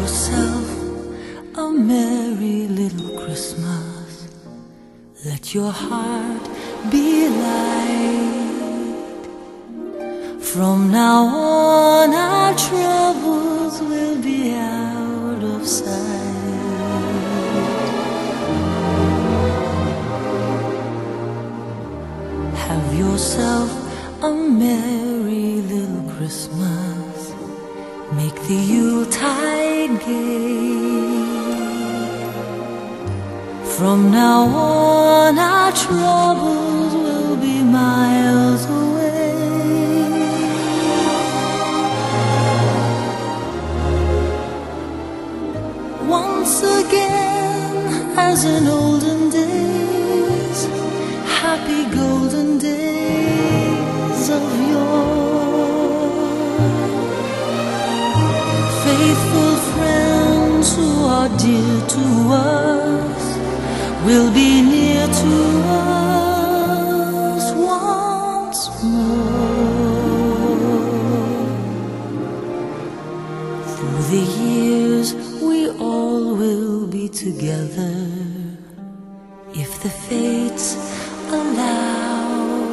yourself a merry little Christmas. Let your heart be light. From now on our troubles will be out of sight. Have yourself a merry little Christmas. Make the Yuletide gay. From now on our troubles will be miles away. Once again, as in olden days, happy golden days of yore. Faithful friends who are dear to us will be near to us once more. Through the years we all will be together, if the fates allow.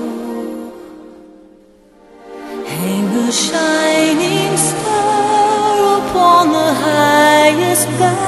Hang a shining star upon the highest bough.